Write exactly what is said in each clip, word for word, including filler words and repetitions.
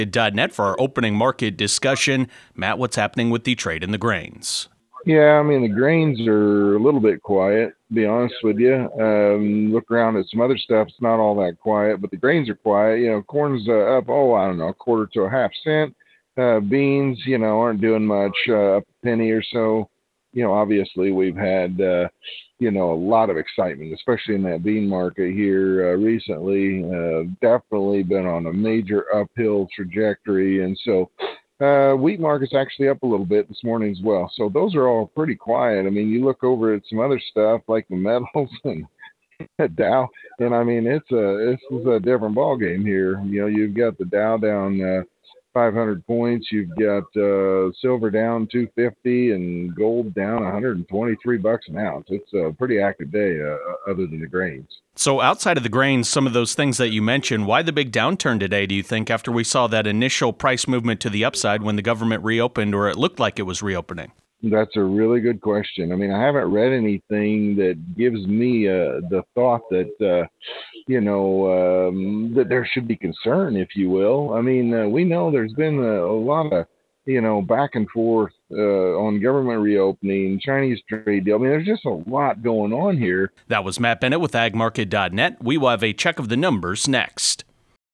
dot net for our opening market discussion. Matt, what's happening with the trade in the grains? Yeah, I mean, the grains are a little bit quiet, to be honest with you. Um, look around at some other stuff, it's not all that quiet, but the grains are quiet. You know, corn's uh, up, oh, I don't know, a quarter to a half cent. Uh, beans, you know, aren't doing much, uh, up a penny or so. You know, obviously we've had, uh, you know, a lot of excitement, especially in that bean market here uh, recently. Uh, definitely been on a major uphill trajectory. And so, Uh, wheat market's actually up a little bit this morning as well. So those are all pretty quiet. I mean, you look over at some other stuff like the metals and Dow, and I mean, it's a, this is a different ball game here. You know, you've got the Dow down uh, five hundred points. You've got uh, silver down two fifty and gold down one hundred twenty-three bucks an ounce. It's a pretty active day, uh, other than the grains. So outside of the grains, some of those things that you mentioned, why the big downturn today, do you think, after we saw that initial price movement to the upside when the government reopened, or it looked like it was reopening? That's a really good question. I mean, I haven't read anything that gives me uh, the thought that, uh, you know, um, that there should be concern, if you will. I mean, uh, we know there's been a, a lot of, you know, back and forth uh, on government reopening, Chinese trade deal. I mean, there's just a lot going on here. That was Matt Bennett with ag market dot net. We will have a check of the numbers next.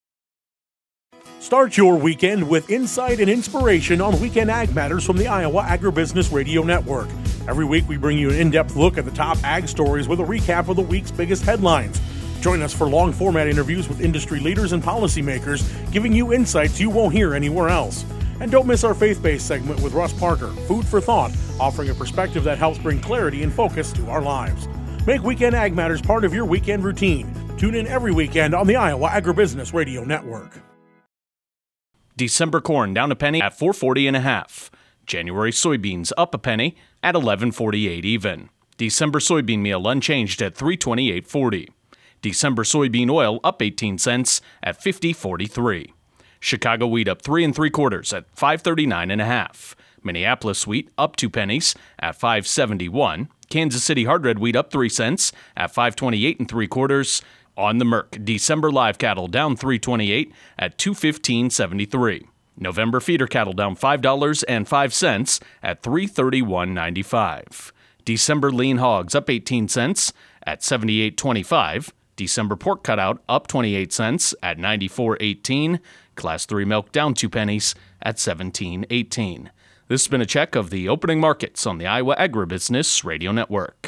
Start your weekend with insight and inspiration on Weekend Ag Matters from the Iowa Agribusiness Radio Network. Every week we bring you an in-depth look at the top ag stories with a recap of the week's biggest headlines. Join us for long-format interviews with industry leaders and policymakers, giving you insights you won't hear anywhere else. And don't miss our faith-based segment with Russ Parker, Food for Thought, offering a perspective that helps bring clarity and focus to our lives. Make Weekend Ag Matters part of your weekend routine. Tune in every weekend on the Iowa Agribusiness Radio Network. December corn down a penny at four forty and a half. January soybeans up a penny at eleven forty-eight even. December soybean meal unchanged at three twenty-eight forty. December soybean oil up eighteen cents at fifty forty-three. Chicago wheat up three and three quarters at five thirty-nine and a half. Minneapolis wheat up two pennies at five seventy-one. Kansas City hard red wheat up three cents at five twenty-eight and three quarters. On the Merc, December live cattle down three twenty-eight at two fifteen seventy-three. November feeder cattle down five dollars and five cents at three thirty-one ninety-five. December lean hogs up eighteen cents at seventy-eight twenty-five. December pork cutout up twenty-eight cents at ninety-four eighteen. Class three milk down two pennies at seventeen eighteen. This has been a check of the opening markets on the Iowa Agribusiness Radio Network.